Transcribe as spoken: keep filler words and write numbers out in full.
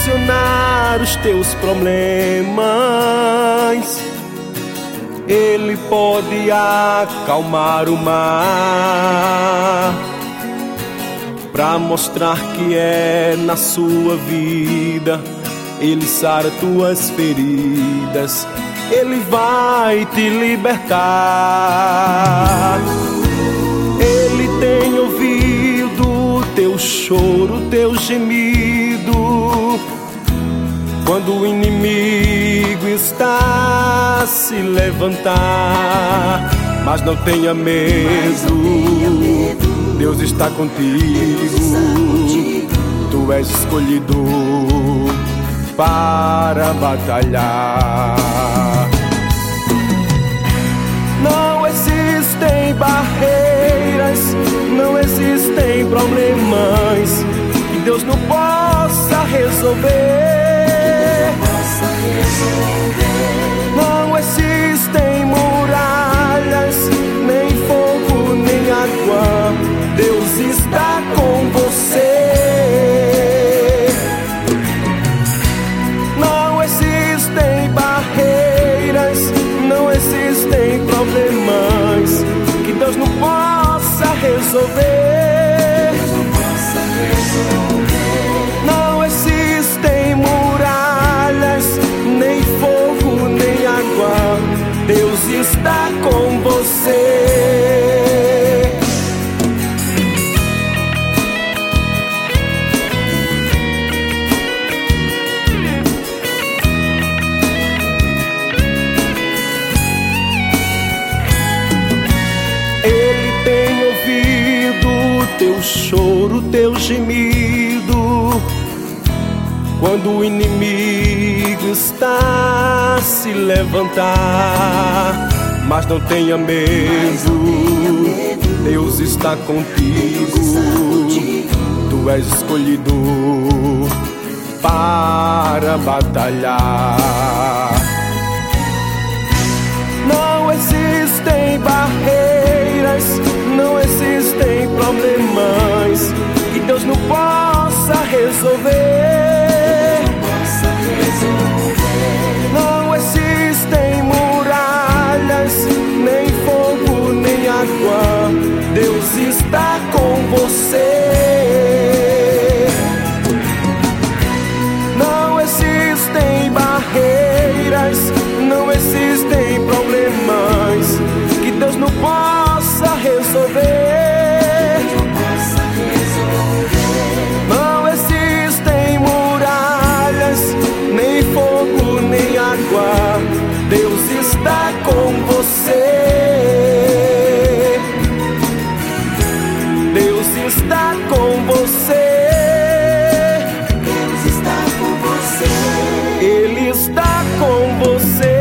solucionar os teus problemas. Ele pode acalmar o mar, pra mostrar que é na sua vida. Ele sara tuas feridas, Ele vai te libertar. Ele tem ouvido teu choro, teu gemido, quando o inimigo está a se levantar. Mas não tenha medo, Deus está contigo. Tu és escolhido para batalhar. Não existem barreiras, não existem problemas que Deus não possa resolver. Não existem muralhas, nem fogo, nem água. Deus está com você. Não existem barreiras, não existem problemas que Deus não possa resolver. Não existem muralhas, nem fogo, nem água. Deus está com você. Ele tem ouvido teu choro, teu gemido, quando o inimigo está a se levantar. Mas não tenha medo, Deus está contigo. Tu és escolhido para batalhar. Não existem barreiras, não existem problemas que Deus não possa resolver. Não existem muralhas, nem fogo, nem água. Deus está com você. Não existem barreiras, não existem problemas que Deus não possa resolver. Não existem muralhas, nem fogo, nem água. Deus está com você. Deus está com você. Deus está com você. Ele está com você.